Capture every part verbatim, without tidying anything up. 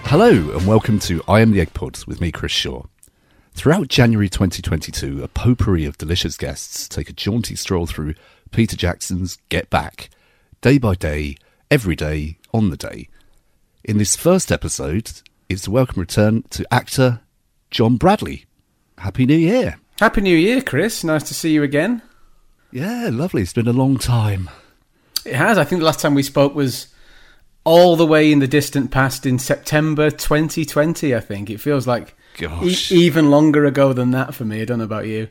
Hello and welcome to I Am the Egg Pod with me, Chris Shaw. Throughout January twenty twenty-two, a potpourri of delicious guests take a jaunty stroll through Peter Jackson's Get Back, day by day, every day, on the day. In this first episode, it's a welcome return to actor John Bradley. Happy New Year. Happy New Year, Chris. Nice to see you again. Yeah, lovely. It's been a long time. It has. I think the last time we spoke was all the way in the distant past in September twenty twenty, I think. It feels like e- even longer ago than that for me. I don't know about you.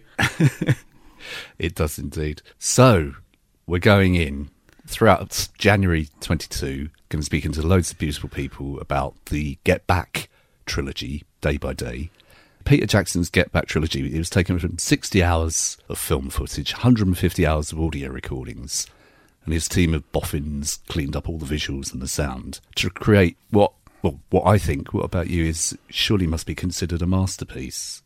It does indeed. So, we're going in throughout January twenty-two, going to speak to loads of beautiful people about the Get Back trilogy, day by day. Peter Jackson's Get Back trilogy, it was taken from sixty hours of film footage, one hundred fifty hours of audio recordings, and his team of boffins cleaned up all the visuals and the sound to create what, well, what I think, what about you, is surely must be considered a masterpiece.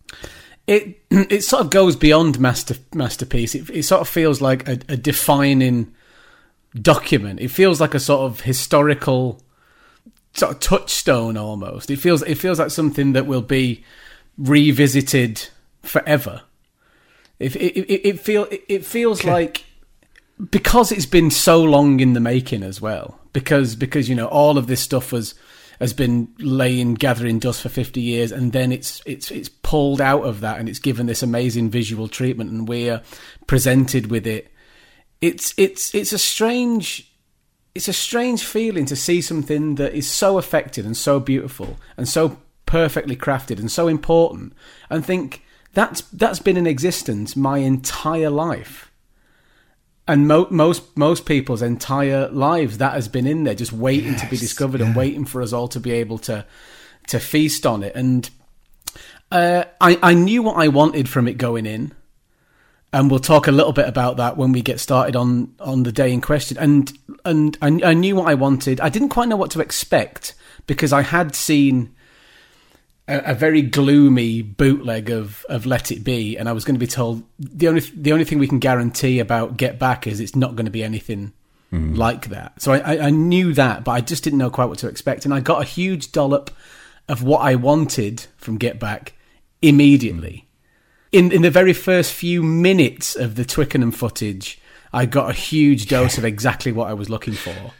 It it sort of goes beyond master masterpiece. It, it sort of feels like a, a defining document. It feels like a sort of historical sort of touchstone almost. It feels it feels like something that will be revisited forever. It it it, it feel it, it feels okay. like, because it's been so long in the making as well. Because because you know all of this stuff was has been laying gathering dust for fifty years, and then it's it's it's pulled out of that and it's given this amazing visual treatment, and we're presented with it. It's it's it's a strange it's a strange feeling to see something that is so effective and so beautiful and so perfectly crafted and so important, and think that's that's been in existence my entire life. And mo- most most people's entire lives, that has been in there, just waiting yes, to be discovered yeah. and waiting for us all to be able to to feast on it. And uh, I, I knew what I wanted from it going in, and we'll talk a little bit about that when we get started on, on the day in question. And and I, I knew what I wanted. I didn't quite know what to expect, because I had seen a, a very gloomy bootleg of, of Let It Be, and I was going to be told the only the only thing we can guarantee about Get Back is it's not going to be anything mm. like that. So I, I, I knew that, but I just didn't know quite what to expect, and I got a huge dollop of what I wanted from Get Back immediately. Mm. In in the very first few minutes of the Twickenham footage, I got a huge dose of exactly what I was looking for.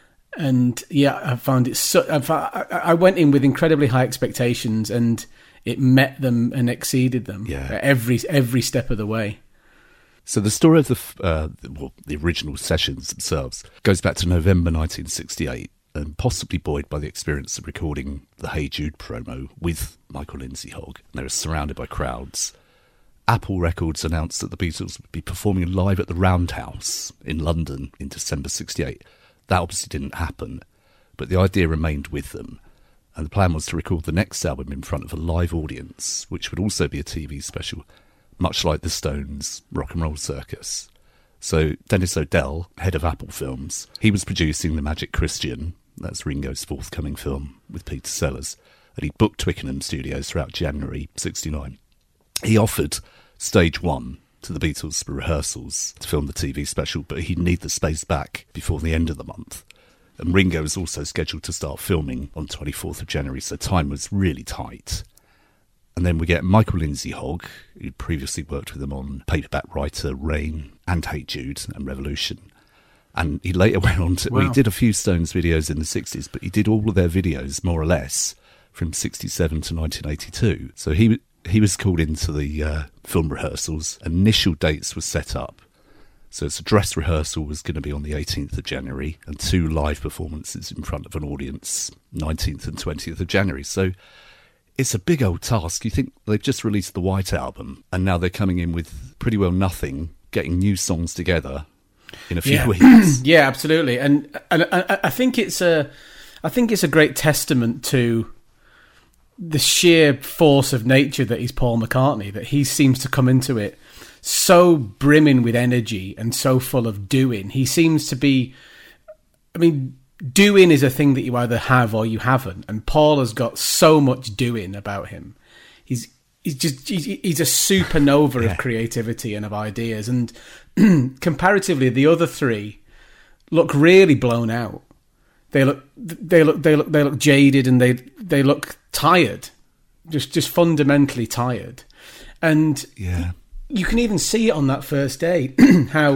And yeah, I found it so. I went in with incredibly high expectations, and it met them and exceeded them. Yeah. every every step of the way. So the story of the uh, well, the original sessions themselves goes back to November nineteen sixty-eight, and possibly buoyed by the experience of recording the Hey Jude promo with Michael Lindsay Hogg. They were surrounded by crowds. Apple Records announced that the Beatles would be performing live at the Roundhouse in London in December sixty-eight. That obviously didn't happen, but the idea remained with them, and the plan was to record the next album in front of a live audience, which would also be a T V special, much like the Stones' Rock and Roll Circus. So Dennis O'Dell, head of Apple Films, he was producing The Magic Christian, that's Ringo's forthcoming film with Peter Sellers, and he booked Twickenham Studios throughout January sixty-nine. He offered Stage One to the Beatles for rehearsals to film the T V special, but he'd need the space back before the end of the month. And Ringo was also scheduled to start filming on twenty-fourth of January, so time was really tight. And then we get Michael Lindsay Hogg, who'd previously worked with him on Paperback Writer, Rain, and Hey Jude, and Revolution. And he later went on to... Wow. Well, he did a few Stones videos in the sixties, but he did all of their videos, more or less, from sixty-seven to nineteen eighty-two. So he... He was called into the uh, film rehearsals. Initial dates were set up. So its dress rehearsal was going to be on the eighteenth of January, and two live performances in front of an audience, nineteenth and twentieth of January. So it's a big old task. You think they've just released the White Album, and now they're coming in with pretty well nothing, getting new songs together in a few yeah. weeks. Yeah, absolutely. And, and I, I think it's a, I think it's a great testament to the sheer force of nature that is Paul McCartney, that he seems to come into it so brimming with energy and so full of doing. He seems to be, I mean, doing is a thing that you either have or you haven't, and Paul has got so much doing about him. He's he's just he's, he's a supernova yeah. of creativity and of ideas, and comparatively the other three look really blown out. they look they look they look they look jaded, and they they look tired, just just fundamentally tired. And yeah, you can even see it on that first day how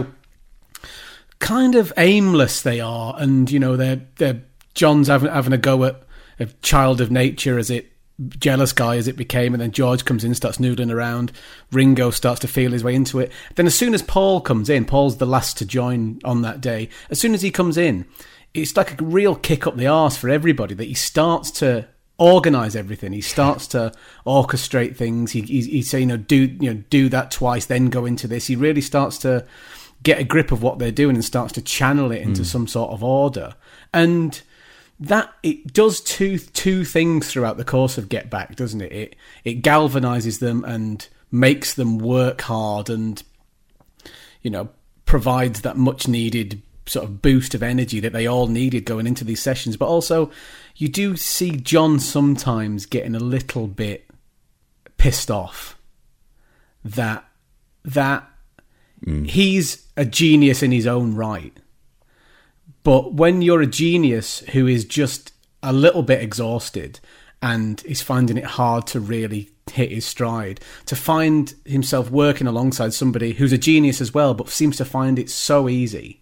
kind of aimless they are, and you know they're they're John's having having a go at a child of nature as it jealous guy as it became, and then George comes in, starts noodling around. Ringo starts to feel his way into it. Then as soon as Paul comes in, Paul's the last to join on that day. As soon as he comes in, it's like a real kick up the arse for everybody that he starts to organize everything. He starts to orchestrate things. He he, he say, you know, do you know do that twice, then go into this. He really starts to get a grip of what they're doing and starts to channel it into mm. some sort of order. And that it does two two things throughout the course of Get Back, doesn't it? It it galvanizes them and makes them work hard, and you know provides that much needed sort of boost of energy that they all needed going into these sessions. But also, you do see John sometimes getting a little bit pissed off that that mm. he's a genius in his own right. But when you're a genius who is just a little bit exhausted and is finding it hard to really hit his stride, to find himself working alongside somebody who's a genius as well, but seems to find it so easy,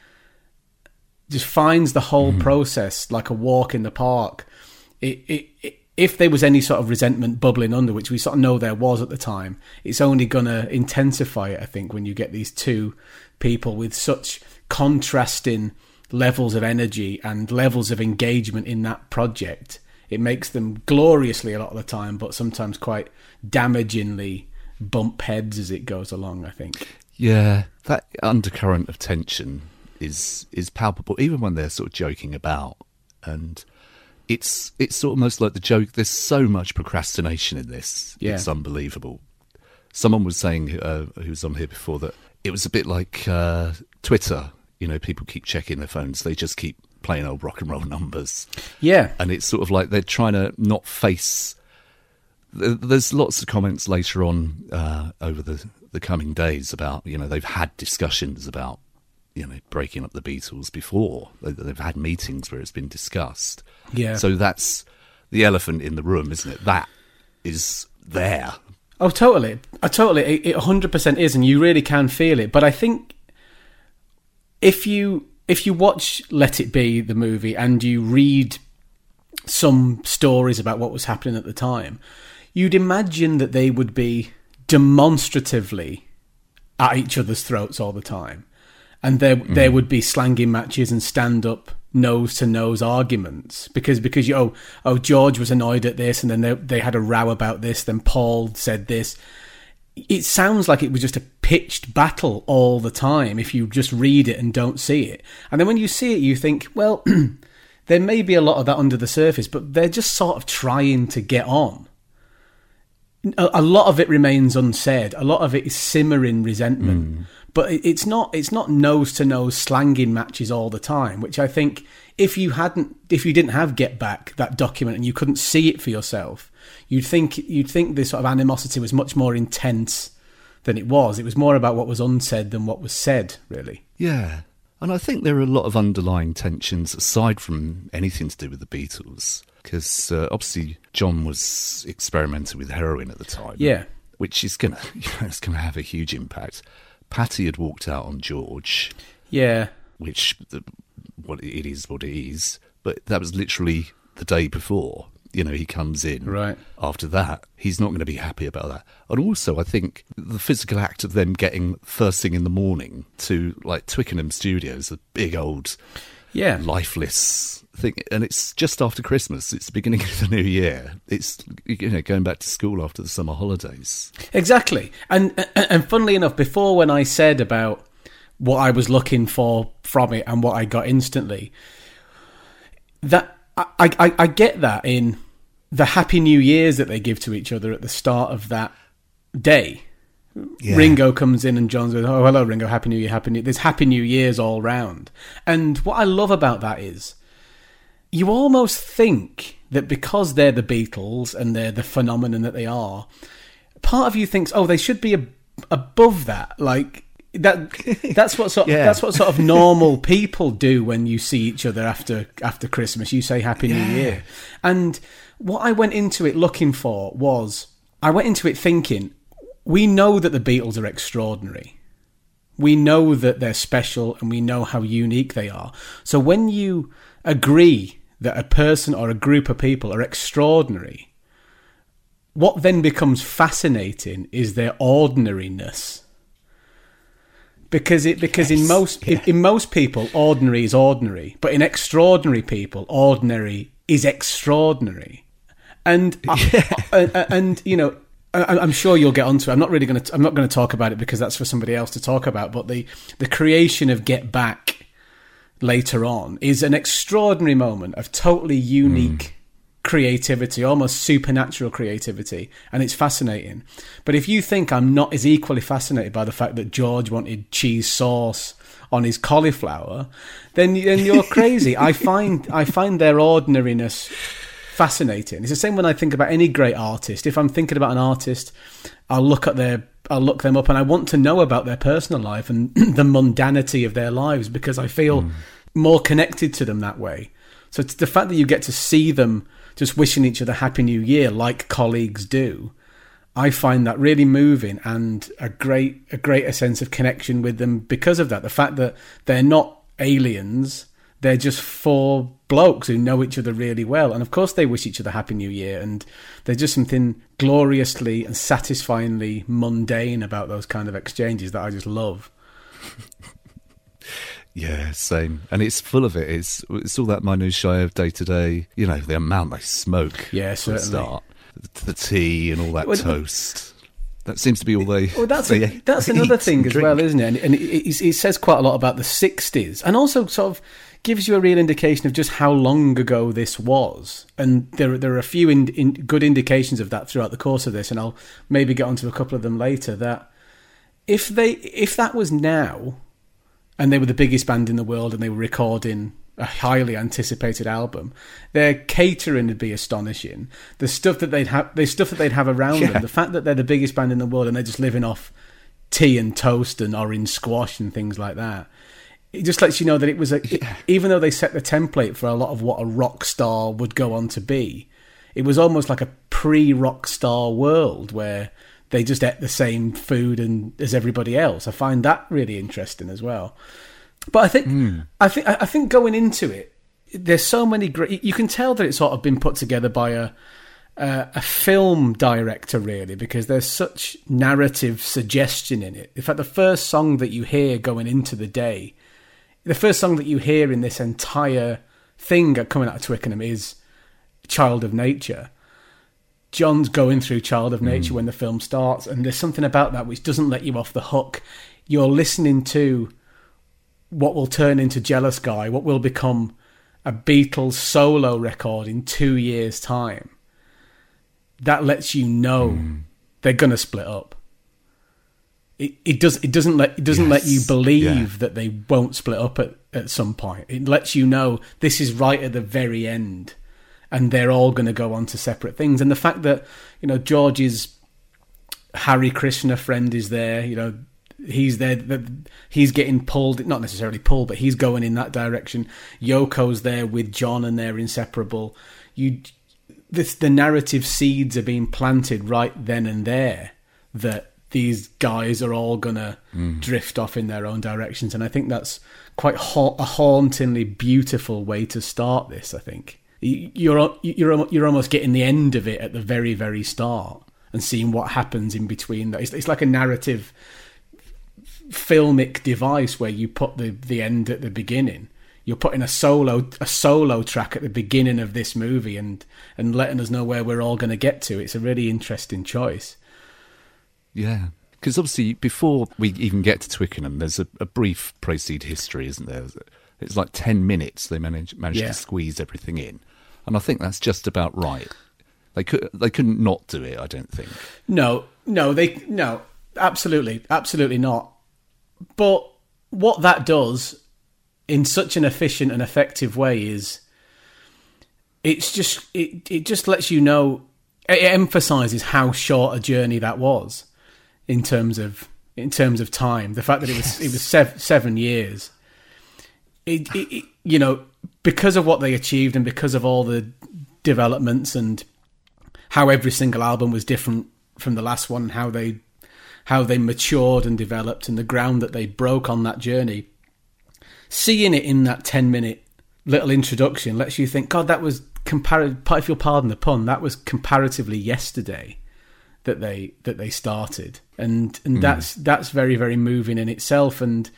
just finds the whole mm. process like a walk in the park. It, it, it, if there was any sort of resentment bubbling under, which we sort of know there was at the time, it's only going to intensify it, I think, when you get these two people with such contrasting levels of energy and levels of engagement in that project. It makes them gloriously a lot of the time, but sometimes quite damagingly bump heads as it goes along, I think. Yeah, that undercurrent of tension is is palpable, even when they're sort of joking about. And it's it's almost like the joke. There's so much procrastination in this. Yeah. It's unbelievable. Someone was saying, uh, who was on here before, that it was a bit like uh, Twitter. You know, people keep checking their phones. They just keep playing old rock and roll numbers. Yeah. And it's sort of like they're trying to not face... There's lots of comments later on uh, over the, the coming days about, you know, they've had discussions about, you know, breaking up the Beatles before. They've had meetings where it's been discussed. Yeah. So that's the elephant in the room, isn't it? That is there. Oh, totally. I totally. It, it one hundred percent is, and you really can feel it. But I think... If you if you watch Let It Be, the movie, and you read some stories about what was happening at the time, you'd imagine that they would be demonstratively at each other's throats all the time. And there mm. there would be slanging matches and stand-up nose-to-nose arguments. Because, because you, oh, oh, George was annoyed at this, and then they, they had a row about this, then Paul said this. It sounds like it was just a pitched battle all the time if you just read it and don't see it. And then when you see it, you think, well, there may be a lot of that under the surface, but they're just sort of trying to get on. A, a lot of it remains unsaid. A lot of it is simmering resentment. Mm. But it's not it's not nose-to-nose slanging matches all the time, which I think if you hadn't, if you didn't have Get Back, that document, and you couldn't see it for yourself, you'd think you'd think this sort of animosity was much more intense than it was. It was more about what was unsaid than what was said, really. Yeah, and I think there are a lot of underlying tensions aside from anything to do with the Beatles, because uh, obviously John was experimenting with heroin at the time. Yeah, which is gonna you know, it's gonna have a huge impact. Patty had walked out on George. Yeah, which the, what it is, what it is. But that was literally the day before. You know, he comes in. Right. After that, he's not going to be happy about that. And also, I think the physical act of them getting first thing in the morning to like Twickenham Studios, a big old, yeah, lifeless thing, and it's just after Christmas. It's the beginning of the new year. It's, you know, going back to school after the summer holidays. Exactly. And and funnily enough, before when I said about what I was looking for from it and what I got instantly, that I I, I get that in the Happy New Years that they give to each other at the start of that day. Yeah. Ringo comes in and John goes, "Oh, hello, Ringo, Happy New Year, Happy New Year." There's Happy New Years all round. And what I love about that is you almost think that because they're the Beatles and they're the phenomenon that they are, part of you thinks, oh, they should be ab- above that. Like, that that's what sort of, Yeah. that's what sort of normal people do when you see each other after after Christmas. You say Happy New Yeah. Year. And what I went into it looking for was, I went into it thinking, we know that the Beatles are extraordinary. We know that they're special and we know how unique they are. So when you agree that a person or a group of people are extraordinary, what then becomes fascinating is their ordinariness. Because it because Yes, in most yeah. in, in most people, ordinary is ordinary, but in extraordinary people, ordinary is extraordinary. And I, I- and you know, I, I'm sure you'll get onto it. I'm not really going to. I'm not going to talk about it because that's for somebody else to talk about. But the the creation of Get Back later on is an extraordinary moment of totally unique creativity, almost supernatural creativity, and it's fascinating. But if you think I'm not as equally fascinated by the fact that George wanted cheese sauce on his cauliflower, then then you're crazy. I find I find their ordinariness fascinating. It's the same when I think about any great artist. If I'm thinking about an artist, I'll look at their I'll look them up and I want to know about their personal life and the mundanity of their lives because I feel mm. more connected to them that way. So it's the fact that you get to see them just wishing each other Happy New Year like colleagues do, I find that really moving and a great a greater sense of connection with them because of that. The fact that they're not aliens, they're just four blokes who know each other really well. And of course they wish each other Happy New Year, and there's just something gloriously and satisfyingly mundane about those kind of exchanges that I just love. Yeah, same. And it's full of it. It's it's all that minutiae of day to day. You know, the amount they smoke. Yeah, for the certainly. start, the tea and all that Well, toast. That seems to be all they. Well, that's they a, that's eat another thing and as drink. well, isn't it? And, and it, it, it says quite a lot about the sixties, and also sort of gives you a real indication of just how long ago this was. And there there are a few in, in, good indications of that throughout the course of this, and I'll maybe get onto a couple of them later. That if they if that was now, and they were the biggest band in the world, and they were recording a highly anticipated album, their catering would be astonishing. The stuff that they'd have, the stuff that they'd have around Yeah. them, the fact that they're the biggest band in the world and they're just living off tea and toast and orange squash and things like that. It just lets you know that it was a, it, even though they set the template for a lot of what a rock star would go on to be, it was almost like a pre-rock star world where they just ate the same food and as everybody else. I find that really interesting as well. But I think, mm. I think, I think going into it, there's so many great. You can tell that it's sort of been put together by a a, a film director, really, because there's such narrative suggestion in it. In fact, the first song that you hear going into the day, the first song that you hear in this entire thing coming out of Twickenham is "Child of Nature." John's going through Child of Nature mm. when the film starts, and there's something about that which doesn't let you off the hook. You're listening to what will turn into Jealous Guy, what will become a Beatles solo record in two years' time. That lets you know mm. they're going to split up. It it does it doesn't let it doesn't yes. let you believe yeah. that they won't split up at, at some point. It lets you know this is right at the very end, and they're all going to go on to separate things. And the fact that, you know, George's Harry Krishna friend is there, you know, he's there, he's getting pulled, not necessarily pulled, but he's going in that direction. Yoko's there with John and they're inseparable. You, this, the narrative seeds are being planted right then and there that these guys are all going to mm. drift off in their own directions. And I think that's quite ha- a hauntingly beautiful way to start this, I think. You're you're you're almost getting the end of it at the very very start and seeing what happens in between. That it's, it's like a narrative filmic device where you put the, the end at the beginning. You're putting a solo a solo track at the beginning of this movie and and letting us know where we're all going to get to. It's a really interesting choice. Yeah, because obviously before we even get to Twickenham, there's a, a brief precede history, isn't there? It's like ten minutes they managed managed yeah. to squeeze everything in. And I think that's just about right. They could they couldn't not do it, I don't think. No, no, they no, absolutely, absolutely not. But what that does in such an efficient and effective way is it's just it, it just lets you know, it emphasizes how short a journey that was in terms of in terms of time. The fact that it was yes. it was sev- seven years. It, it, it, you know, because of what they achieved and because of all the developments and how every single album was different from the last one, how they how they matured and developed, and the ground that they broke on that journey. Seeing it in that ten minute little introduction lets you think, God, that was comparative. If you'll pardon the pun, that was comparatively yesterday that they that they started, and and mm. that's that's very very moving in itself. And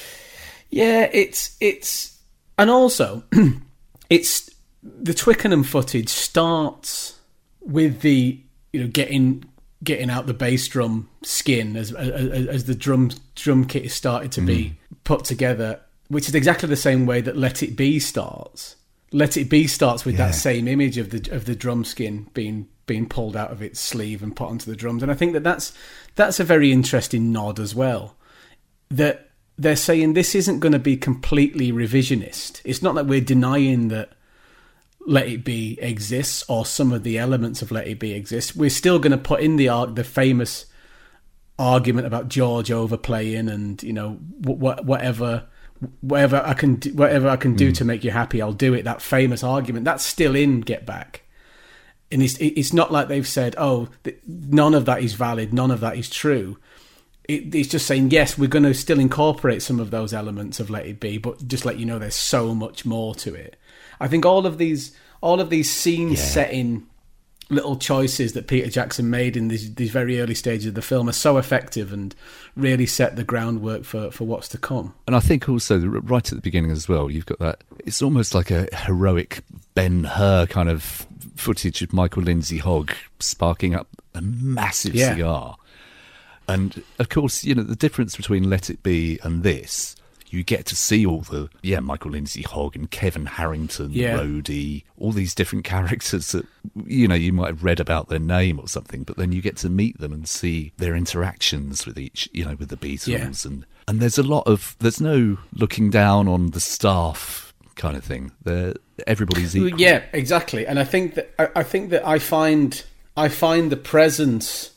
yeah, it's it's and also it's the Twickenham footage starts with the you know getting getting out the bass drum skin as as, as the drum drum kit is started to mm. be put together, which is exactly the same way that Let It Be starts. Let It Be starts with yeah. that same image of the of the drum skin being being pulled out of its sleeve and put onto the drums, and I think that that's that's a very interesting nod as well. That they're saying this isn't going to be completely revisionist. It's not that we're denying that Let It Be exists or some of the elements of Let It Be exist. We're still going to put in the the famous argument about George overplaying and you know wh- whatever. Whatever I can, do, whatever I can do mm. to make you happy, I'll do it. That famous argument that's still in Get Back, and it's it's not like they've said, "Oh, none of that is valid, none of that is true." It, it's just saying, yes, we're going to still incorporate some of those elements of Let It Be, but just let you know there's so much more to it. I think all of these, all of these scene yeah. setting little choices that Peter Jackson made in these, these very early stages of the film are so effective and really set the groundwork for, for what's to come. And I think also, right at the beginning as well, you've got that, it's almost like a heroic Ben-Hur kind of footage of Michael Lindsay Hogg sparking up a massive yeah. cigar. And, of course, you know, the difference between Let It Be and this, you get to see all the, yeah, Michael Lindsay Hogg and Kevin Harrington, yeah. Rhodey, all these different characters that, you know, you might have read about their name or something, but then you get to meet them and see their interactions with each, you know, with the Beatles. Yeah. And, and there's a lot of, there's no looking down on the staff kind of thing. They're, everybody's equal. Yeah, exactly. And I think that, I, I think that I find, I find the presence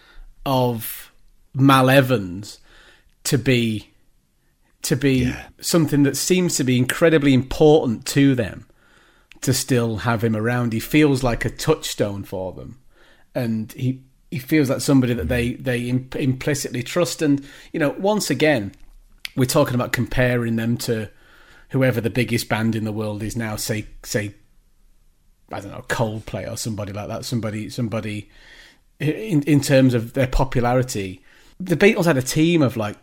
of Mal Evans to be, to be yeah. something that seems to be incredibly important to them to still have him around. He feels like a touchstone for them, and he he feels like somebody that they they imp- implicitly trust. And you know, once again, we're talking about comparing them to whoever the biggest band in the world is now. Say say I don't know, Coldplay or somebody like that. Somebody somebody in in terms of their popularity. The Beatles had a team of like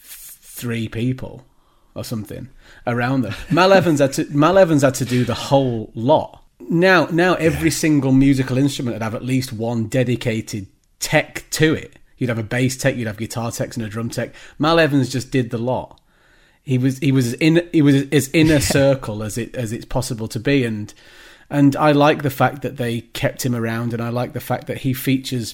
three people or something around them. Mal Evans had to Mal Evans had to do the whole lot. Now, now every yeah. single musical instrument would have at least one dedicated tech to it. You'd have a bass tech, you'd have guitar techs, and a drum tech. Mal Evans just did the lot. He was he was in he was as inner yeah. circle as it as it's possible to be, and and I like the fact that they kept him around, and I like the fact that he features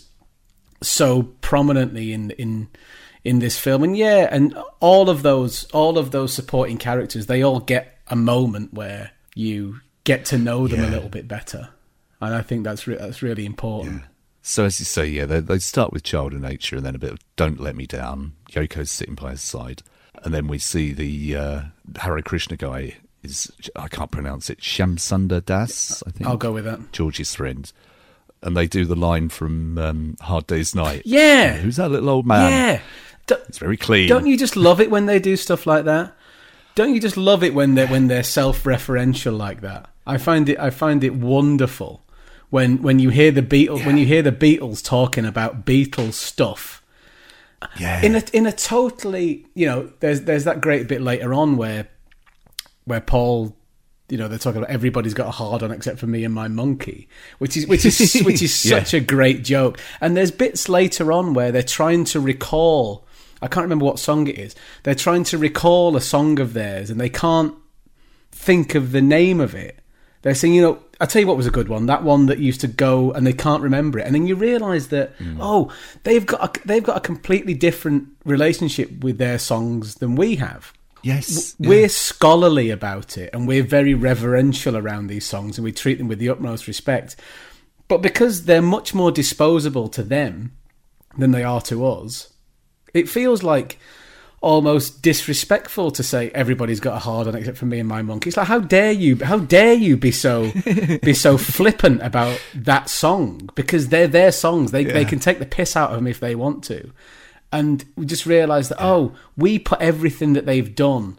so prominently in in. in this film. And yeah, and all of those all of those supporting characters, they all get a moment where you get to know them yeah. a little bit better, and I think that's re- that's really important. Yeah. So as you say, yeah, they, they start with Child of Nature and then a bit of Don't Let Me Down. Yoko's sitting by his side, and then we see the uh, Hare Krishna guy is, I can't pronounce it, Shamsundar Das, I think. I'll go with that. George's friend. And they do the line from um, Hard Day's Night. Yeah. Who's that little old man? Yeah. Do, it's very clean. Don't you just love it when they do stuff like that? Don't you just love it when they when they're self-referential like that? I find it I find it wonderful when when you hear the Beatles yeah. when you hear the Beatles talking about Beatles stuff. Yeah. In a in a totally, you know, there's there's that great bit later on where where Paul, you know, they're talking about everybody's got a hard on except for me and my monkey, which is which is which is such yeah. a great joke. And there's bits later on where they're trying to recall, I can't remember what song it is. They're trying to recall a song of theirs and they can't think of the name of it. They're saying, you know, I'll tell you what was a good one, that one that used to go, and they can't remember it. And then you realise that, mm. oh, they've got a, they've got a completely different relationship with their songs than we have. Yes. We're yeah. scholarly about it, and we're very reverential around these songs, and we treat them with the utmost respect. But because they're much more disposable to them than they are to us, it feels like almost disrespectful to say everybody's got a hard on except for me and my monkey. It's like, how dare you? How dare you be so be so flippant about that song? Because they're their songs. They yeah. they can take the piss out of them if they want to. And we just realised that, yeah. oh, we put everything that they've done,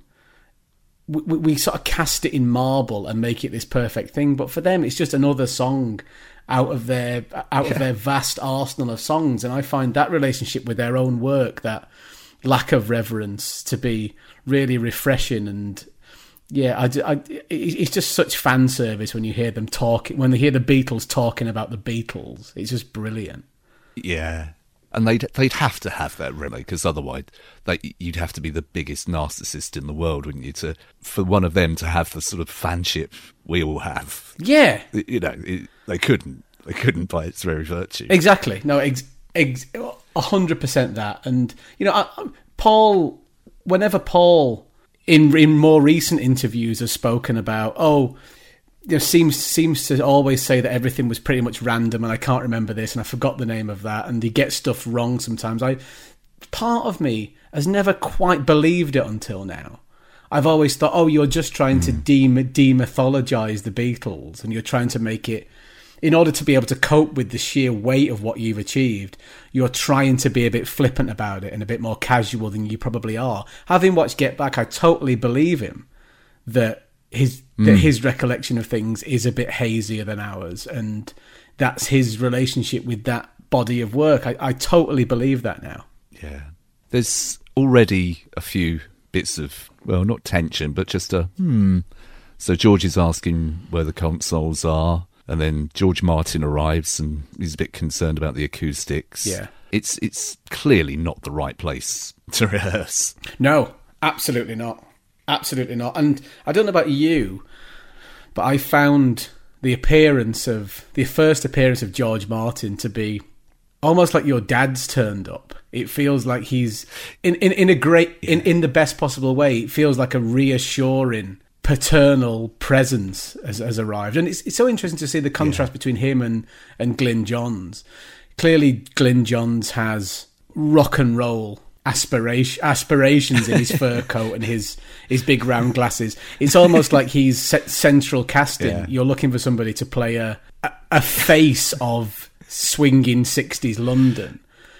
we, we, we sort of cast it in marble and make it this perfect thing. But for them, it's just another song out of their out yeah. of their vast arsenal of songs. And I find that relationship with their own work, that lack of reverence, to be really refreshing. And yeah, I, I, it's just such fan service when you hear them talking, when they hear the Beatles talking about the Beatles. It's just brilliant. Yeah, and they'd they'd have to have that, really, because otherwise they, you'd have to be the biggest narcissist in the world, wouldn't you, to for one of them to have the sort of fanship we all have. Yeah, you know, it, they couldn't they couldn't by its very virtue. Exactly. No, ex, ex, A hundred percent that. And you know, I, Paul, whenever Paul in in more recent interviews has spoken about, oh, you know, seems seems to always say that everything was pretty much random, and I can't remember this, and I forgot the name of that, and he gets stuff wrong sometimes. I part of me has never quite believed it until now. I've always thought, oh, you're just trying mm. to de demythologize the Beatles, and you're trying to make it, in order to be able to cope with the sheer weight of what you've achieved, you're trying to be a bit flippant about it and a bit more casual than you probably are. Having watched Get Back, I totally believe him that his mm. that his recollection of things is a bit hazier than ours, and that's his relationship with that body of work. I, I totally believe that now. Yeah. There's already a few bits of, well, not tension, but just a, hmm. So George is asking where the consoles are. And then George Martin arrives and he's a bit concerned about the acoustics. Yeah. It's it's clearly not the right place to rehearse. No, absolutely not. Absolutely not. And I don't know about you, but I found the appearance of, the first appearance of George Martin to be almost like your dad's turned up. It feels like he's, in, in, in a great, yeah. in, in the best possible way, it feels like a reassuring paternal presence has, has arrived. And it's, it's so interesting to see the contrast yeah. between him and, and Glyn Johns. Clearly, Glyn Johns has rock and roll aspiration, aspirations in his fur coat and his, his big round glasses. It's almost like he's set central casting. Yeah. You're looking for somebody to play a, a, a face of swinging sixties London.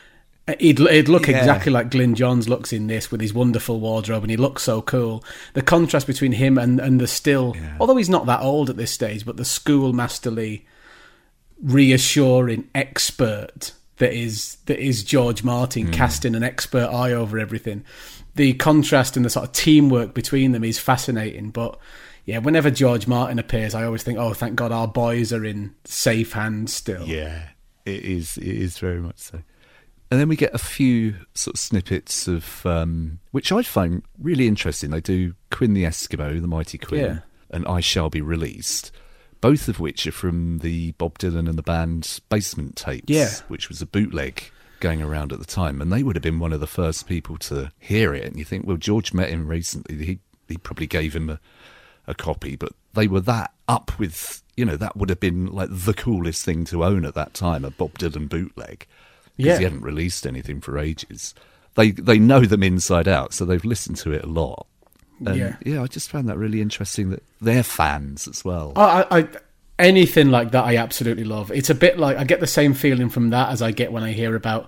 He'd, he'd look yeah. exactly like Glyn Johns looks in this, with his wonderful wardrobe, and he looks so cool. The contrast between him and, and the still, yeah. although he's not that old at this stage, but the schoolmasterly, reassuring expert that is that is George Martin, mm. casting an expert eye over everything. The contrast and the sort of teamwork between them is fascinating. But yeah, whenever George Martin appears, I always think, oh, thank God our boys are in safe hands still. Yeah, it is. It is very much so. And then we get a few sort of snippets of, um, which I find really interesting. They do Quinn the Eskimo, The Mighty Quinn, yeah. and I Shall Be Released, both of which are from the Bob Dylan and the band Basement tapes, yeah. which was a bootleg going around at the time. And they would have been one of the first people to hear it. And you think, well, George met him recently. He, he probably gave him a, a copy, but they were that up with, you know, that would have been like the coolest thing to own at that time, a Bob Dylan bootleg. Because yeah. he hadn't released anything for ages. They they know them inside out, so they've listened to it a lot. And yeah, yeah, I just found that really interesting that they're fans as well. Oh, I, I anything like that, I absolutely love. It's a bit like, I get the same feeling from that as I get when I hear about.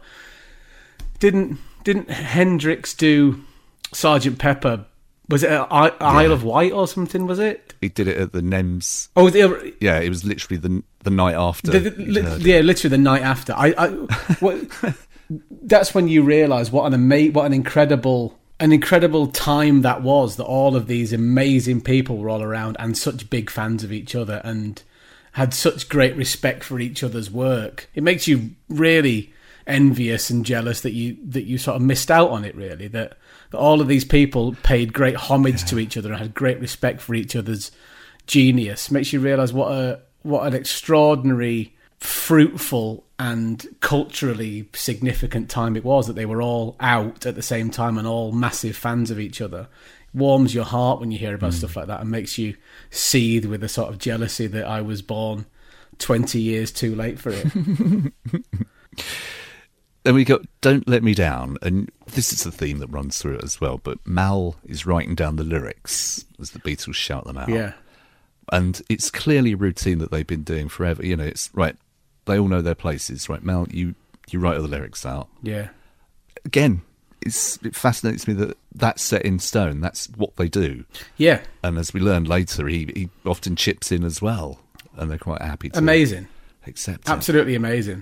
Didn't didn't Hendrix do Sergeant Pepper? Was it Isle yeah. of Wight or something? Was it? He did it at the N E M S. Oh, the, yeah, it was literally the the night after. The, the, li- yeah, literally the night after. I, I what, that's when you realise what an ama- what an incredible an incredible time that was. That all of these amazing people were all around and such big fans of each other and had such great respect for each other's work. It makes you really envious and jealous that you that you sort of missed out on it. Really, that. That all of these people paid great homage yeah. to each other and had great respect for each other's genius. Makes you realise what a what an extraordinary, fruitful and culturally significant time it was, that they were all out at the same time and all massive fans of each other. Warms your heart when you hear about mm. stuff like that and makes you seethe with a sort of jealousy that I was born twenty years too late for it. then we got Don't Let Me Down, and this is the theme that runs through it as well, but Mal is writing down the lyrics as the Beatles shout them out. Yeah. And it's clearly a routine that they've been doing forever. You know, it's, right, they all know their places. Right, Mal, you, you write all the lyrics out. Yeah. Again, it's, it fascinates me that that's set in stone. That's what they do. Yeah. And as we learned later, he, he often chips in as well, and they're quite happy to Amazing. accept it. Absolutely amazing.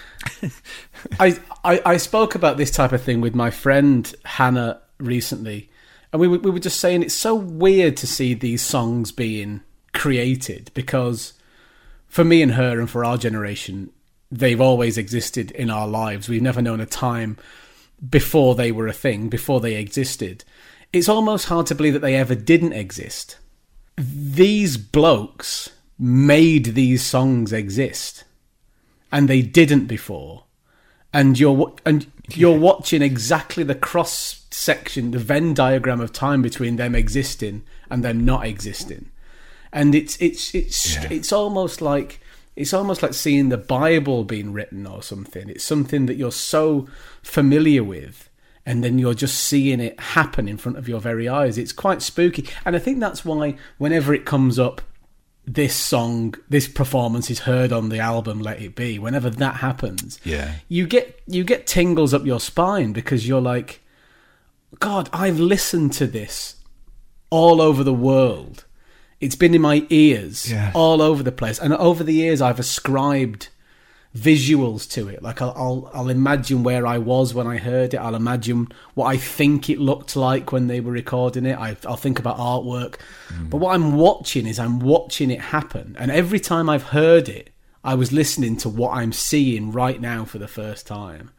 I, I I spoke about this type of thing with my friend Hannah recently, and we were, we were just saying it's so weird to see these songs being created, because for me and her and for our generation, they've always existed in our lives. We've never known a time before they were a thing, before they existed. It's almost hard to believe that they ever didn't exist. These blokes made these songs exist, and they didn't before. And you're and you're watching exactly the cross section, the Venn diagram of time between them existing and them not existing. And it's it's it's Yeah. it's almost like it's almost like seeing the Bible being written or something. It's something that you're so familiar with, and then you're just seeing it happen in front of your very eyes. It's quite spooky. And I think that's why whenever it comes up, this song, this performance is heard on the album Let It Be, whenever that happens, Yeah. you get you get tingles up your spine, because you're like, God, I've listened to this all over the world. It's been in my ears Yeah. all over the place. And over the years, I've ascribed visuals to it. Like I'll, I'll I'll imagine where I was when I heard it. I'll imagine what I think it looked like when they were recording it. I, I'll think about artwork. Mm. But what I'm watching is I'm watching it happen. And every time I've heard it, I was listening to what I'm seeing right now for the first time.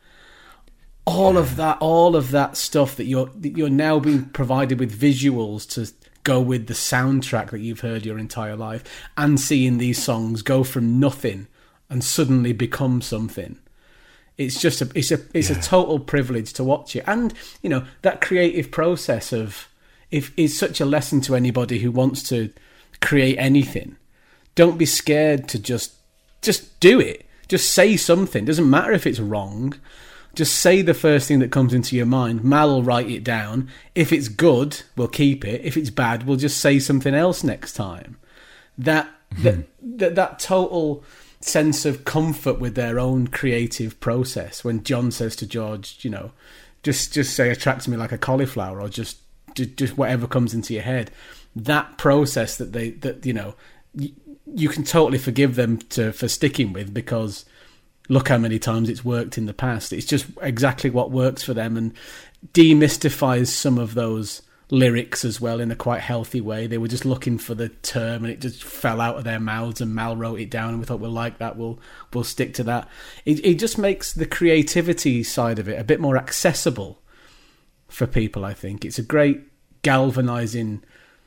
All yeah. of that, all of that stuff that you're that you're now being provided with visuals to go with the soundtrack that you've heard your entire life, and seeing these songs go from nothing and suddenly become something. It's just a it's a it's yeah. a total privilege to watch it. And you know, that creative process of if is such a lesson to anybody who wants to create anything. Don't be scared to just just do it. Just say something. Doesn't matter if it's wrong. Just say the first thing that comes into your mind. Mal will write it down. If it's good, we'll keep it. If it's bad, we'll just say something else next time. That that that, that total sense of comfort with their own creative process. When John says to George, you know, just just say attracts me like a cauliflower, or just just, just whatever comes into your head. That process that they that you know you, you can totally forgive them to for sticking with, because look how many times it's worked in the past. It's just exactly what works for them, and demystifies some of those lyrics as well in a quite healthy way. They were just looking for the term, and it just fell out of their mouths, and Mal wrote it down, and we thought, we'll like that, we'll we'll stick to that. It, it just makes the creativity side of it a bit more accessible for people, I think. It's a great galvanising,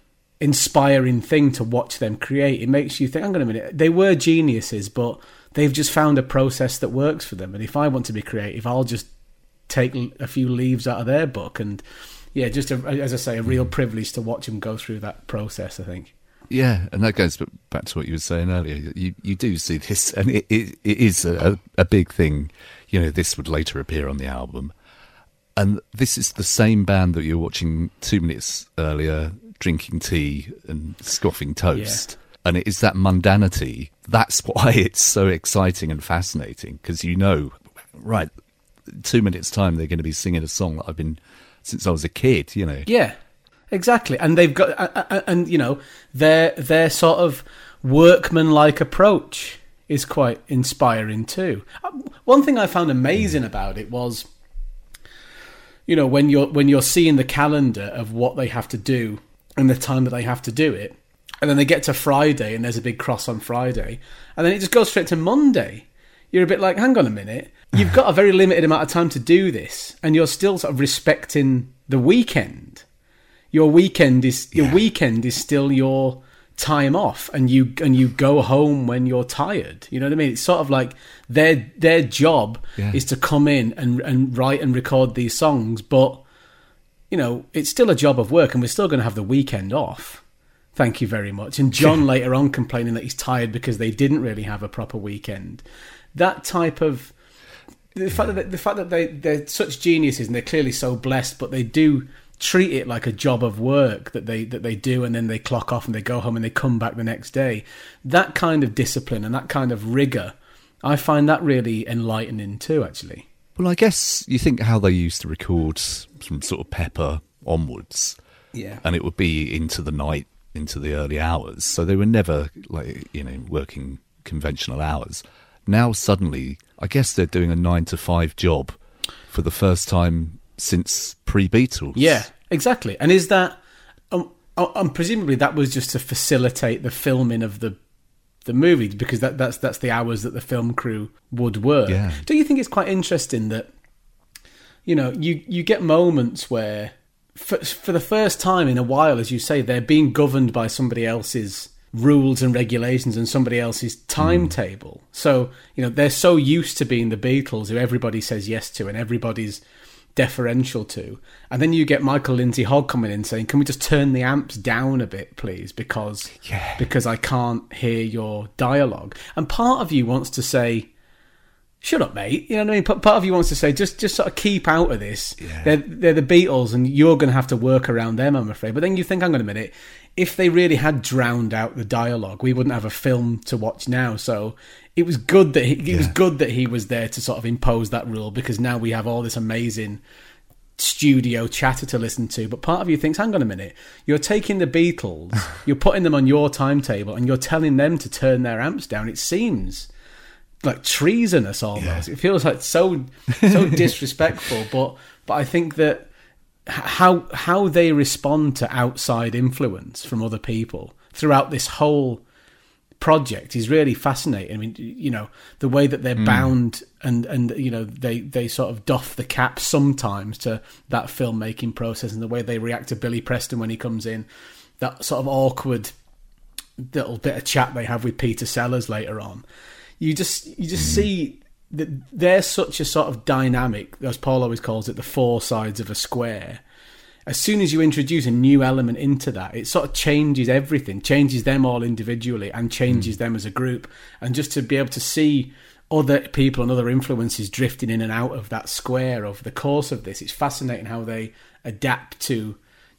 inspiring thing to watch them create. It makes you think, hang on a minute, they were geniuses, but they've just found a process that works for them. And if I want to be creative, I'll just take a few leaves out of their book. And yeah, just a, as I say, a real privilege to watch them go through that process, I think. Yeah, and that goes back to what you were saying earlier. You you do see this, and it it, it is a, a big thing. You know, this would later appear on the album. And this is the same band that you're watching two minutes earlier, drinking tea and scoffing toast. Yeah. And it is that mundanity. That's why it's so exciting and fascinating, because you know, right, two minutes' time they're going to be singing a song that I've been since I was a kid, you know. Yeah, exactly. And they've got, and, and you know, their their sort of workman-like approach is quite inspiring too. One thing I found amazing about it was, you know, when you're when you're seeing the calendar of what they have to do and the time that they have to do it, and then they get to Friday and there's a big cross on Friday, and then it just goes straight to Monday. You're a bit like, hang on a minute, you've got a very limited amount of time to do this, and you're still sort of respecting the weekend. Your weekend is your yeah. weekend is still your time off, and you and you go home when you're tired. You know what I mean? It's sort of like their their job yeah. is to come in and and write and record these songs, but you know, it's still a job of work, and we're still going to have the weekend off. Thank you very much. And John later on complaining that he's tired because they didn't really have a proper weekend. That type of the fact that they, the fact that they they're such geniuses and they're clearly so blessed, but they do treat it like a job of work that they that they do, and then they clock off and they go home and they come back the next day. That kind of discipline and that kind of rigor, I find that really enlightening too, actually. Well, I guess you think how they used to record from sort of Pepper onwards, yeah, and it would be into the night, into the early hours, so they were never, like, you know, working conventional hours. Now suddenly, I guess they're doing a nine to five job for the first time since pre-Beatles. Yeah, exactly. And is that, um, um, presumably that was just to facilitate the filming of the the movie, because that, that's that's the hours that the film crew would work. Yeah. Do you think it's quite interesting that, you know, you, you get moments where, for, for the first time in a while, as you say, they're being governed by somebody else's rules and regulations and somebody else's timetable. Mm. So, you know, they're so used to being the Beatles, who everybody says yes to and everybody's deferential to, and then you get Michael Lindsay Hogg coming in saying, can we just turn the amps down a bit, please, because yeah. because I can't hear your dialogue. And part of you wants to say, shut up, mate, you know what I mean? Part of you wants to say, just just sort of keep out of this. Yeah. They're, they're the Beatles and you're going to have to work around them, I'm afraid. But then you think, hang on a minute, if they really had drowned out the dialogue, we wouldn't have a film to watch now. So it was good that he, it yeah. was good that he was there to sort of impose that rule, because now we have all this amazing studio chatter to listen to. But part of you thinks, hang on a minute, you're taking the Beatles, you're putting them on your timetable, and you're telling them to turn their amps down. It seems like treasonous almost. Yeah. It feels like so so disrespectful. But but I think that how how they respond to outside influence from other people throughout this whole project is really fascinating. I mean, you know, the way that they're mm. bound and and you know they they sort of doff the cap sometimes to that filmmaking process, and the way they react to Billy Preston when he comes in, that sort of awkward little bit of chat they have with Peter Sellers later on. You just you just mm. see that they're such a sort of dynamic, as Paul always calls it, the four sides of a square. As soon as you introduce a new element into that, it sort of changes everything, changes them all individually and changes mm. them as a group. And just to be able to see other people and other influences drifting in and out of that square over the course of this, it's fascinating how they adapt to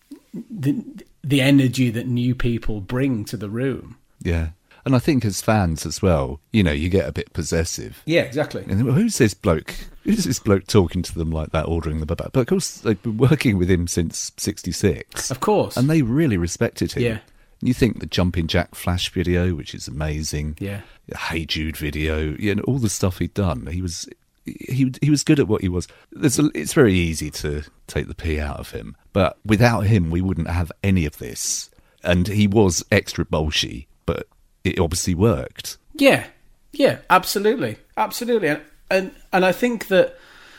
the the energy that new people bring to the room. Yeah. And I think as fans as well, you know, you get a bit possessive. Yeah, exactly. And who's this bloke? Who's this bloke talking to them like that, ordering them about? But of course, they've been working with him since sixty-six. Of course. And they really respected him. Yeah. And you think the Jumping Jack Flash video, which is amazing. Yeah. The Hey Jude video, you know, all the stuff he'd done. He was he he was good at what he was. There's a, it's very easy to take the pee out of him. But without him, we wouldn't have any of this. And he was extra bolshy, but it obviously worked. Yeah, yeah, absolutely, absolutely, and and and I think that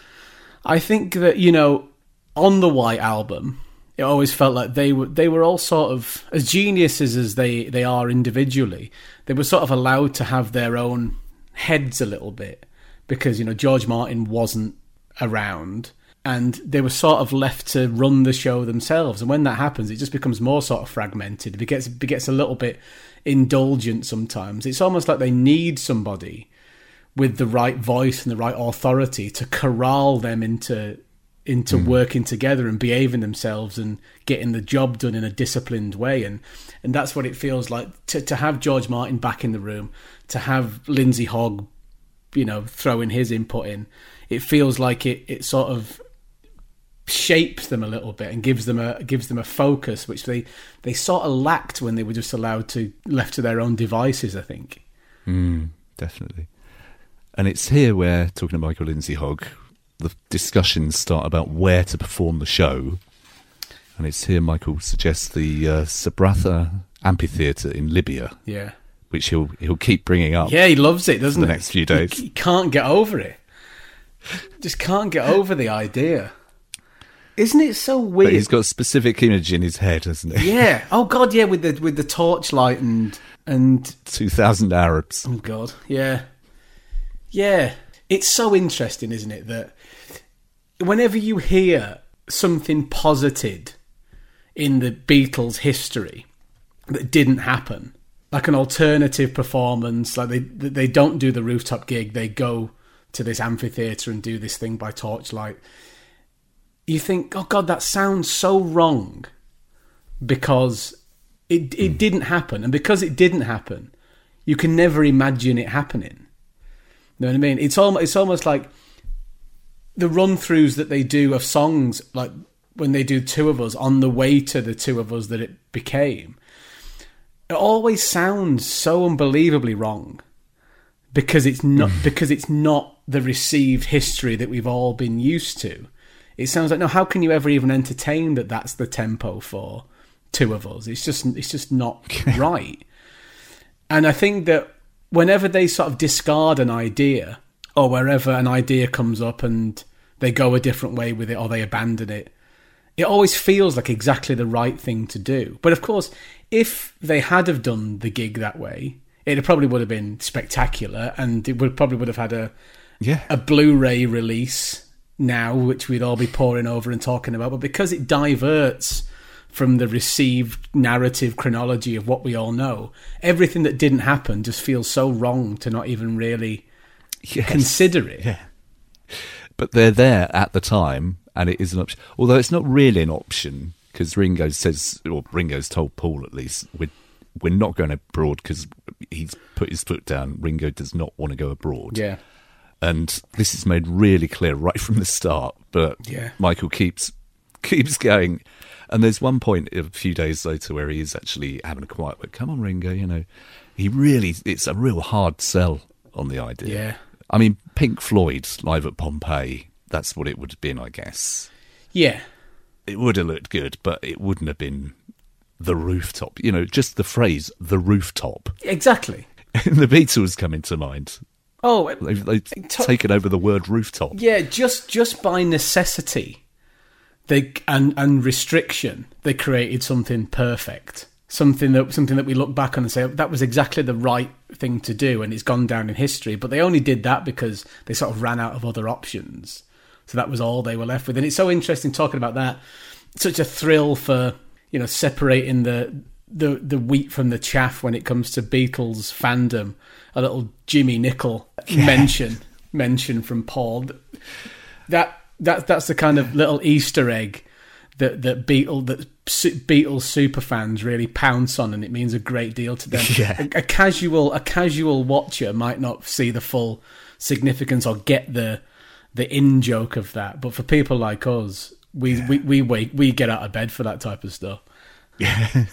I think that you know, on the White Album, it always felt like they were they were all sort of, as geniuses as they they are individually, they were sort of allowed to have their own heads a little bit, because you know George Martin wasn't around. And they were sort of left to run the show themselves. And when that happens, it just becomes more sort of fragmented. It gets, it gets a little bit indulgent sometimes. It's almost like they need somebody with the right voice and the right authority to corral them into into mm. working together and behaving themselves and getting the job done in a disciplined way. And and that's what it feels like to, to have George Martin back in the room, to have Lindsay Hogg, you know, throwing his input in. It feels like it, it sort of shapes them a little bit and gives them a gives them a focus which they they sort of lacked when they were just allowed to left to their own devices, I think. Mm, definitely. And it's here where, talking to Michael Lindsay Hogg, the discussions start about where to perform the show. And it's here Michael suggests the uh, Sabratha Amphitheatre in Libya. Yeah. Which he'll he'll keep bringing up. Yeah, he loves it, doesn't he? The next few days. He, he can't get over it. Just can't get over the idea. Isn't it so weird? But he's got a specific image in his head, hasn't he? Yeah. Oh God, yeah. With the with the torchlight and and two thousand Arabs. Oh God, yeah, yeah. It's so interesting, isn't it, that whenever you hear something posited in the Beatles' history that didn't happen, like an alternative performance, like they they don't do the rooftop gig, they go to this amphitheatre and do this thing by torchlight. You think, oh God, that sounds so wrong because it it mm. didn't happen. And because it didn't happen, you can never imagine it happening. You know what I mean? It's almost, it's almost like the run-throughs that they do of songs, like when they do Two of Us, on the way to the Two of Us that it became. It always sounds so unbelievably wrong because it's not because it's not the received history that we've all been used to. It sounds like, no, how can you ever even entertain that that's the tempo for Two of Us? It's just it's just not right. And I think that whenever they sort of discard an idea, or wherever an idea comes up and they go a different way with it or they abandon it, it always feels like exactly the right thing to do. But of course, if they had have done the gig that way, it probably would have been spectacular, and it would probably would have had a yeah. a Blu-ray release now, which we'd all be poring over and talking about. But because it diverts from the received narrative chronology of what we all know, everything that didn't happen just feels so wrong to not even really yes. consider it. Yeah. But they're there at the time, and it is an option. Although it's not really an option, because Ringo says, or Ringo's told Paul at least, we're, we're not going abroad because he's put his foot down. Ringo does not want to go abroad. Yeah. And this is made really clear right from the start. But yeah. Michael keeps keeps going. And there's one point a few days later where he is actually having a quiet, but come on, Ringo, you know, he really, it's a real hard sell on the idea. Yeah. I mean, Pink Floyd live at Pompeii, that's what it would have been, I guess. Yeah. It would have looked good, but it wouldn't have been the rooftop. You know, just the phrase, the rooftop. Exactly. And the Beatles come into mind. Oh, They've, they've to- taken over the word rooftop. Yeah, just just by necessity they and and restriction, they created something perfect. Something that something that we look back on and say, that was exactly the right thing to do, and it's gone down in history. But they only did that because they sort of ran out of other options. So that was all they were left with. And it's so interesting talking about that. Such a thrill for, you know, separating the the the wheat from the chaff when it comes to Beatles fandom. A little Jimmy Nicol yeah. mention mention from Paul. That that that's the kind of little Easter egg that that Beatle that Beatles super fans really pounce on, and it means a great deal to them. Yeah. A, a casual a casual watcher might not see the full significance or get the the in joke of that, but for people like us, we yeah. we we wake we get out of bed for that type of stuff. Yeah.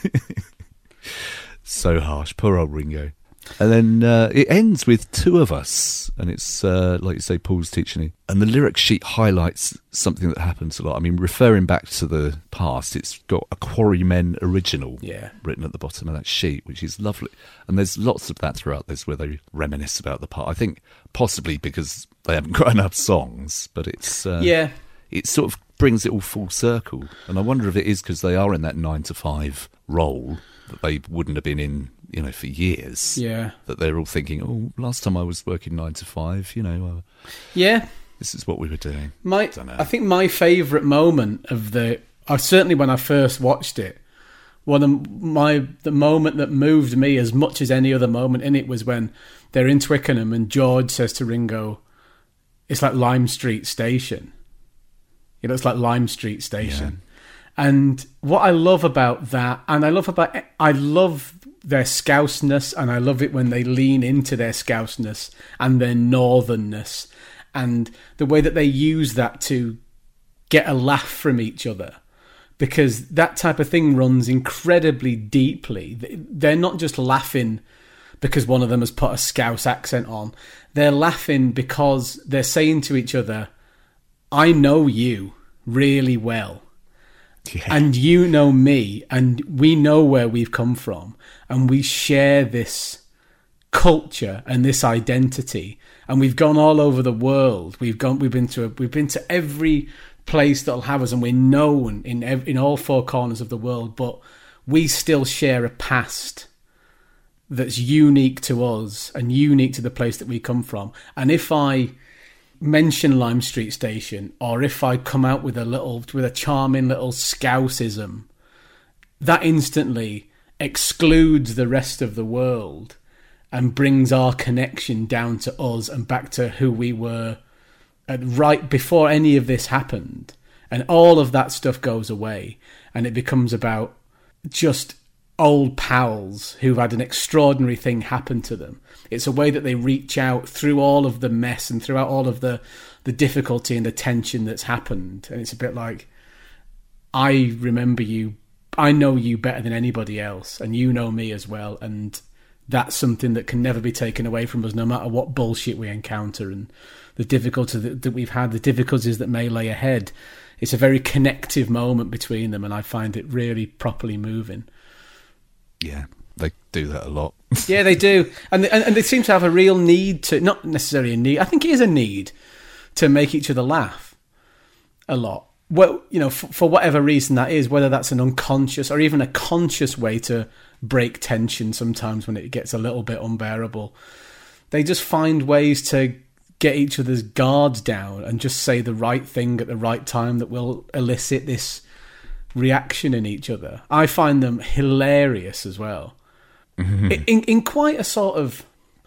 So harsh, poor old Ringo. And then uh, it ends with Two of Us, and it's, uh, like you say, Paul's teaching you. And the lyric sheet highlights something that happens a lot. I mean, referring back to the past, it's got a Quarrymen original yeah. written at the bottom of that sheet, which is lovely. And there's lots of that throughout this where they reminisce about the past. I think possibly because they haven't got enough songs, but it's... Uh, yeah. It sort of brings it all full circle. And I wonder if it is because they are in that nine to five role that they wouldn't have been in, you know, for years. Yeah. That they're all thinking, oh, last time I was working nine to five, you know. Uh, yeah. This is what we were doing. My, I, I think my favourite moment of the, uh, certainly when I first watched it, one of my, the moment that moved me as much as any other moment in it was when they're in Twickenham and George says to Ringo, it's like Lime Street Station. You know, it's like Lime Street Station. Yeah. And what I love about that, and I love about, I love their Scouse-ness, and I love it when they lean into their Scouse-ness and their northernness, and the way that they use that to get a laugh from each other, because that type of thing runs incredibly deeply. They're not just laughing because one of them has put a Scouse accent on. They're laughing because they're saying to each other, I know you really well. Yeah. And you know me, and we know where we've come from, and we share this culture and this identity, and we've gone all over the world. We've gone, we've been to, a, we've been to every place that'll have us, and we're known in ev- in all four corners of the world. But we still share a past that's unique to us and unique to the place that we come from. And if I mention Lime Street Station, or if I come out with a little, with a charming little Scousism, that instantly excludes the rest of the world and brings our connection down to us and back to who we were at right before any of this happened. And all of that stuff goes away, and it becomes about just old pals who've had an extraordinary thing happen to them. It's a way that they reach out through all of the mess and throughout all of the, the difficulty and the tension that's happened. And it's a bit like, I remember you, I know you better than anybody else, and you know me as well, and that's something that can never be taken away from us, no matter what bullshit we encounter and the difficulty that, that we've had, the difficulties that may lay ahead. It's a very connective moment between them, and I find it really properly moving. Yeah, they do that a lot. Yeah, they do. And, and and they seem to have a real need to, not necessarily a need, I think it is a need to make each other laugh a lot. Well, you know, for, for whatever reason that is, whether that's an unconscious or even a conscious way to break tension sometimes when it gets a little bit unbearable. They just find ways to get each other's guards down and just say the right thing at the right time that will elicit this reaction in each other. I find them hilarious as well. Mm-hmm. In, in quite a sort of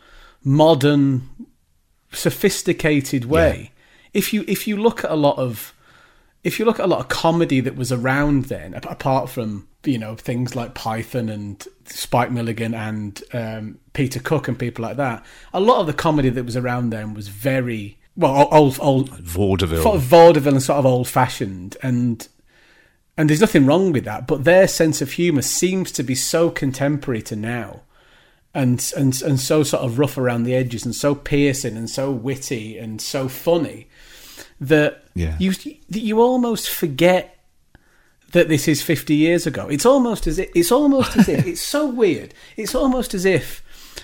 modern, sophisticated way. Yeah. If you if you look at a lot of if you look at a lot of comedy that was around then, apart from, you know, things like Python and Spike Milligan and um, Peter Cook and people like that, a lot of the comedy that was around then was very, well, old, old vaudeville, sort of vaudeville and sort of old-fashioned, and and there's nothing wrong with that. But their sense of humour seems to be so contemporary to now, and and and so sort of rough around the edges, and so piercing, and so witty, and so funny that yeah. you that you almost forget that this is fifty years ago. It's almost as if it's almost as if it's so weird. It's almost as if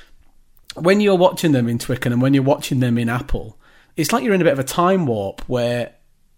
when you're watching them in Twickenham and when you're watching them in Apple, it's like you're in a bit of a time warp where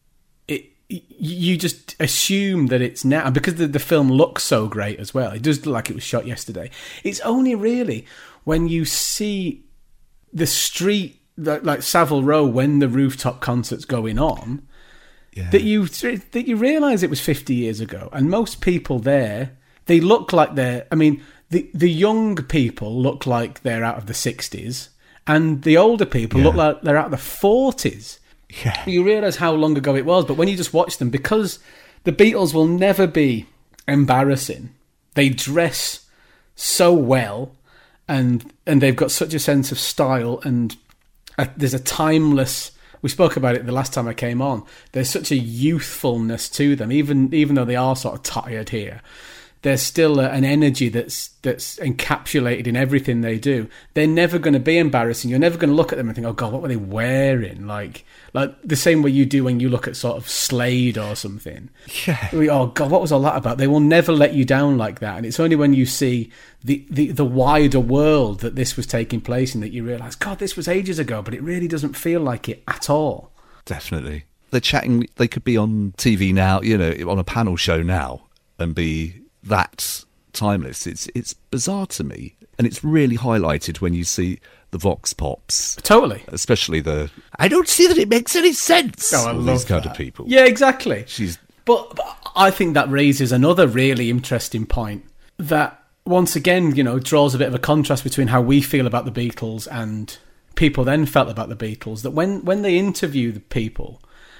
it you just assume that it's now, because the, the film looks so great as well. It does look like it was shot yesterday. It's only really when you see the street, like Savile Row, when the rooftop concert's going on, yeah. that you that you realise it was fifty years ago. And most people there, they look like they're, I mean, the, the young people look like they're out of the sixties, and the older people yeah. look like they're out of the forties. Yeah. You realise how long ago it was, but when you just watch them, because the Beatles will never be embarrassing, they dress so well, and and they've got such a sense of style, and a, there's a timeless, we spoke about it the last time I came on, there's such a youthfulness to them, even even though they are sort of tired here. There's still a, an energy that's that's encapsulated in everything they do. They're never going to be embarrassing. You're never going to look at them and think, oh God, what were they wearing? Like like the same way you do when you look at sort of Slade or something. Yeah. Oh God, what was all that about? They will never let you down like that. And it's only when you see the, the, the wider world that this was taking place in that you realise, God, this was ages ago, but it really doesn't feel like it at all. Definitely. They're chatting, they could be on T V now, you know, on a panel show now and be that timeless. It's it's bizarre to me, and it's really highlighted when you see the Vox Pops. Totally. Especially the, I don't see that it makes any sense. Oh, I all love these kind that. of people. Yeah, exactly. She's, but, but I think that raises another really interesting point that, once again, you know, draws a bit of a contrast between how we feel about the Beatles and people then felt about the Beatles. That when, when they interview the people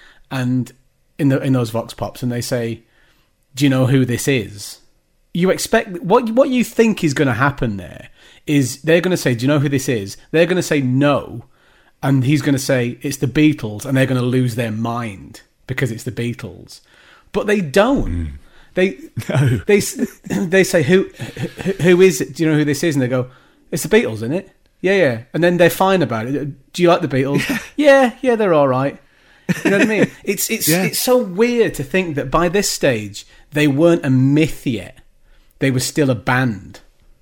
and in the in those Vox Pops and they say, do you know who this is? You expect, what what you think is going to happen there is they're going to say, do you know who this is? They're going to say no, and he's going to say it's the Beatles, and they're going to lose their mind because it's the Beatles. But they don't. Mm. They no. they they say, who who is it? Do you know who this is? And they go, it's the Beatles, isn't it? Yeah, yeah. And then they're fine about it. Do you like the Beatles? Yeah, yeah, yeah, they're all right. You know what I mean? It's it's yeah. it's so weird to think that by this stage they weren't a myth yet. They were still a band,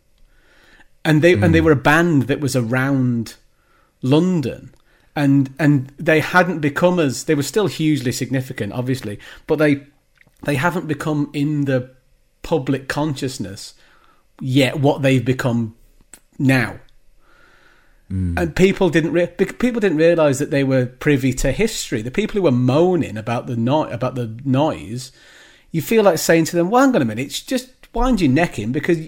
and they mm. and they were a band that was around London, and and they hadn't become as, they were still hugely significant, obviously, but they they haven't become in the public consciousness yet what they've become now. Mm. And people didn't re- people didn't realise that they were privy to history. The people who were moaning about the no- about the noise, you feel like saying to them, "Well, hang on a minute, it's just wind your neck in, because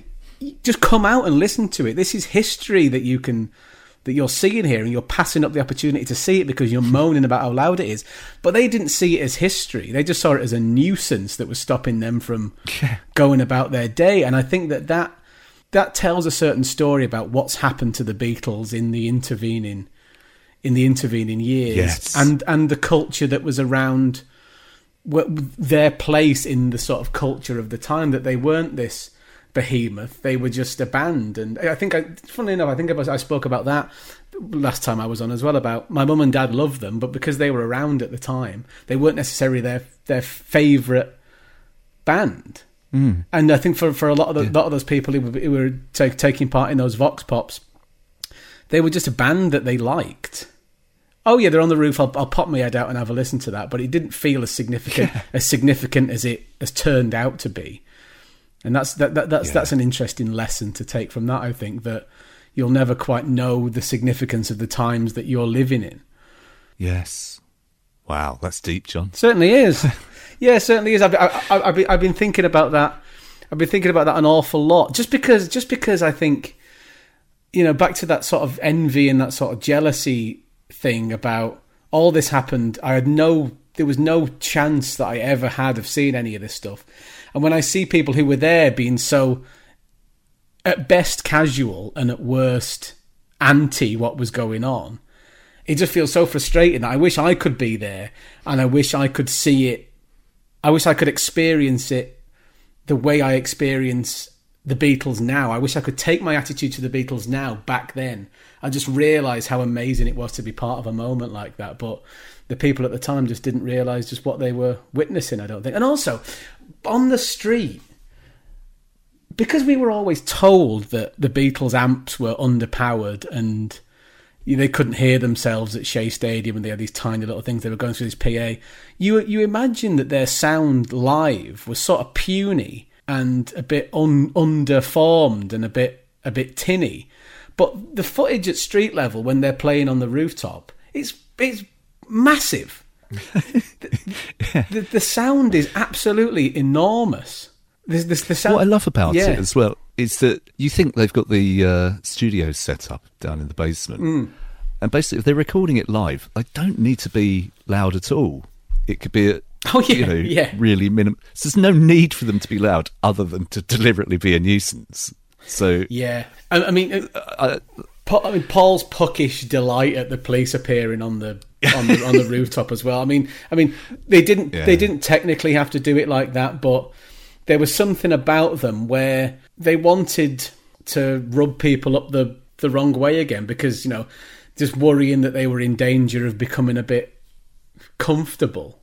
just come out and listen to it. This is history that you can that you're seeing here, and you're passing up the opportunity to see it because you're moaning about how loud it is. But they didn't see it as history. They just saw it as a nuisance that was stopping them from Yeah. going about their day. And I think that that, that tells a certain story about what's happened to the Beatles in the intervening in the intervening years, Yes. and and the culture that was around, what, their place in the sort of culture of the time, that they weren't this behemoth, they were just a band. And I think, I, funnily enough, I think I spoke about that last time I was on as well, about my mum and dad loved them, but because they were around at the time, they weren't necessarily their their favourite band. Mm. And I think for, for a lot of the, Yeah. lot of those people who were, who were take, taking part in those Vox Pops, they were just a band that they liked. Oh yeah, they're on the roof. I'll, I'll pop my head out and have a listen to that. But it didn't feel as significant Yeah. as significant as it has turned out to be. And that's that, that that's Yeah. that's an interesting lesson to take from that. I think that you'll never quite know the significance of the times that you're living in. Yes. Wow, that's deep, John. Certainly is. Yeah, certainly is. I've, I, I, I've, been, I've been thinking about that. I've been thinking about that an awful lot. Just because, just because I think, you know, back to that sort of envy and that sort of jealousy thing about all this happened. I had no, there was no chance that I ever had of seeing any of this stuff. And when I see people who were there being so, at best casual and at worst anti what was going on, it just feels so frustrating that I wish I could be there, and I wish I could see it. I wish I could experience it the way I experience the Beatles now. I wish I could take my attitude to the Beatles now back then and just realise how amazing it was to be part of a moment like that. But the people at the time just didn't realise just what they were witnessing, I don't think. And also, on the street, because we were always told that the Beatles amps were underpowered and they couldn't hear themselves at Shea Stadium, and they had these tiny little things they were going through this P A. You you imagine that their sound live was sort of puny and a bit un, underformed and a bit a bit tinny. But the footage at street level when they're playing on the rooftop, it's it's massive. the, the, the sound is absolutely enormous. There's, there's the sound. What I love about Yeah. it as well is that you think they've got the uh, studio set up down in the basement. Mm. And basically, if they're recording it live, they don't need to be loud at all. It could be, a, Oh, yeah, you know, yeah. really minimum. So there's no need for them to be loud other than to deliberately be a nuisance. So, Yeah, I, I mean, uh, uh, Pa- I mean, Paul's puckish delight at the police appearing on the on the on the rooftop as well. I mean, I mean, they didn't Yeah. they didn't technically have to do it like that, but there was something about them where they wanted to rub people up the the wrong way again, because, you know, just worrying that they were in danger of becoming a bit comfortable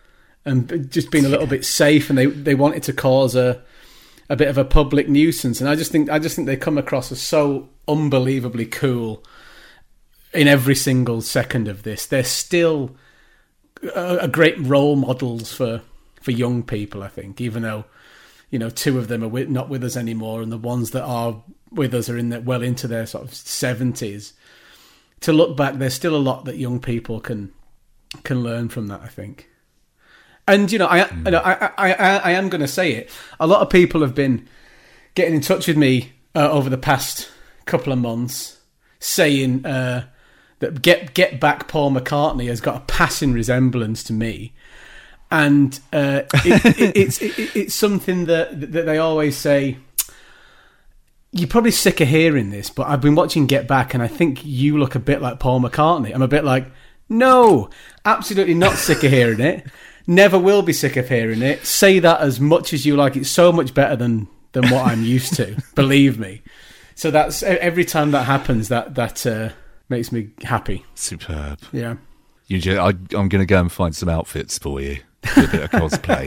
and just being a little bit safe, and they they wanted to cause a a bit of a public nuisance. And I just think I just think they come across as so unbelievably cool in every single second of this. They're still a, a great role models for for young people, I think, even though, you know, two of them are with, not with us anymore, and the ones that are with us are in the, well into their sort of seventies. To look back, there's still a lot that young people can can learn from that, I think. And, you know, I mm. you know, I, I, I, I am going to say it. A lot of people have been getting in touch with me uh, over the past couple of months, saying uh, that Get Get Back Paul McCartney has got a passing resemblance to me, and uh, it, it, it's it, it's something that that they always say. You're probably sick of hearing this, but I've been watching Get Back, and I think you look a bit like Paul McCartney. I'm a bit like, no, absolutely not sick of hearing it. Never will be sick of hearing it. Say that as much as you like. It's so much better than, than what I'm used to. Believe me. So that's every time that happens, that that uh, makes me happy. Superb. Yeah. You just, I, I'm going to go and find some outfits for you. Do a bit of cosplay.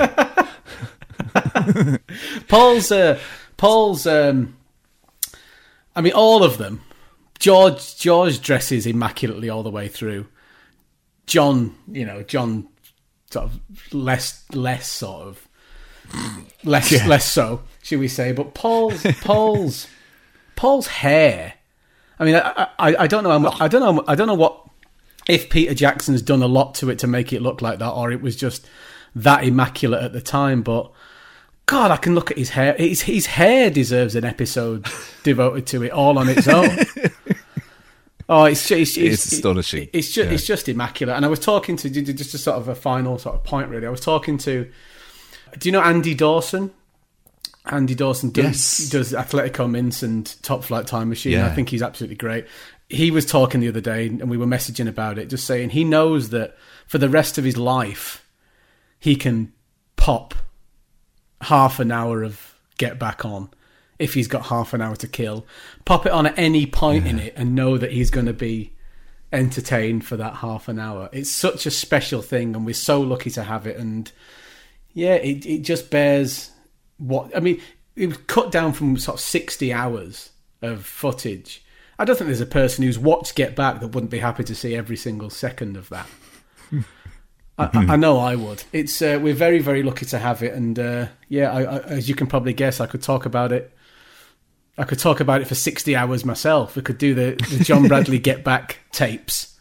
Paul's. Uh, Paul's. Um, I mean, all of them. George. George dresses immaculately all the way through. John. You know, John. Sort of less, less sort of, less, yeah. less so, should we say? But Paul's, Paul's, Paul's hair. I mean, I, I, I don't know. How much, I don't know. I don't know what if Peter Jackson's done a lot to it to make it look like that, or it was just that immaculate at the time. But God, I can look at his hair. His, his hair deserves an episode devoted to it all on its own. Oh, it's just, it's, it's, it's astonishing. It's just, yeah. it's just immaculate. And I was talking to, just a sort of a final sort of point, really. I was talking to, do you know Andy Dawson? Andy Dawson does, yes. does Atletico Mints and Top Flight Time Machine. Yeah. I think he's absolutely great. He was talking the other day, and we were messaging about it, just saying he knows that for the rest of his life, he can pop half an hour of Get Back On if he's got half an hour to kill. Pop it on at any point yeah. in it and know that he's going to be entertained for that half an hour. It's such a special thing, and we're so lucky to have it. And yeah, it it just bears what... I mean, it was cut down from sort of sixty hours of footage. I don't think there's a person who's watched Get Back that wouldn't be happy to see every single second of that. I, I know I would. It's uh, we're very, very lucky to have it, and uh, yeah, I, I, as you can probably guess, I could talk about it. I could talk about it for sixty hours myself. We could do the, the John Bradley Get Back tapes.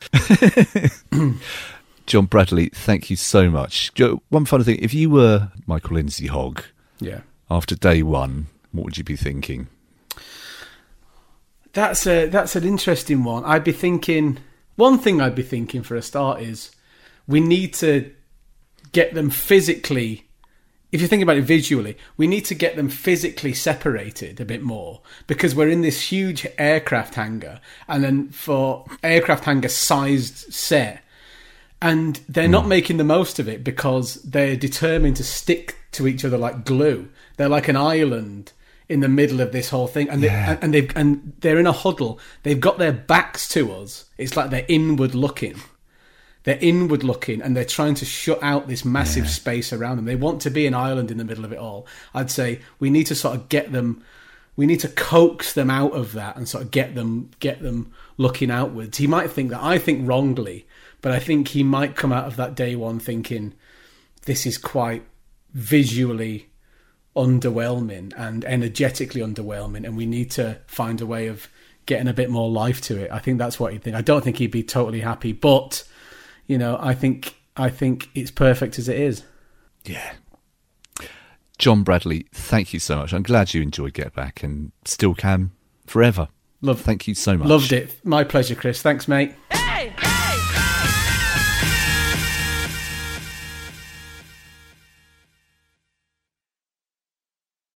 John Bradley, thank you so much. One final thing: if you were Michael Lindsay Hogg, yeah, after day one, what would you be thinking? That's a that's an interesting one. I'd be thinking. One thing I'd be thinking for a start is, we need to get them physically, if you think about it visually, we need to get them physically separated a bit more, because we're in this huge aircraft hangar, and then for aircraft hangar sized set, and they're mm. not making the most of it because they're determined to stick to each other like glue. They're like an island in the middle of this whole thing, and they yeah. and they've and they're in a huddle. They've got their backs to us. It's like they're inward looking. They're inward looking, and they're trying to shut out this massive yeah. space around them. They want to be an island in the middle of it all. I'd say we need to sort of get them, we need to coax them out of that and sort of get them, get them looking outwards. He might think that, I think wrongly, but I think he might come out of that day one thinking, this is quite visually underwhelming and energetically underwhelming, and we need to find a way of getting a bit more life to it. I think that's what he'd think. I don't think he'd be totally happy, but... You know, I think I think it's perfect as it is. Yeah. John Bradley, thank you so much. I'm glad you enjoyed Get Back and still can forever. Love. Thank you so much. Loved it. My pleasure, Chris. Thanks, mate.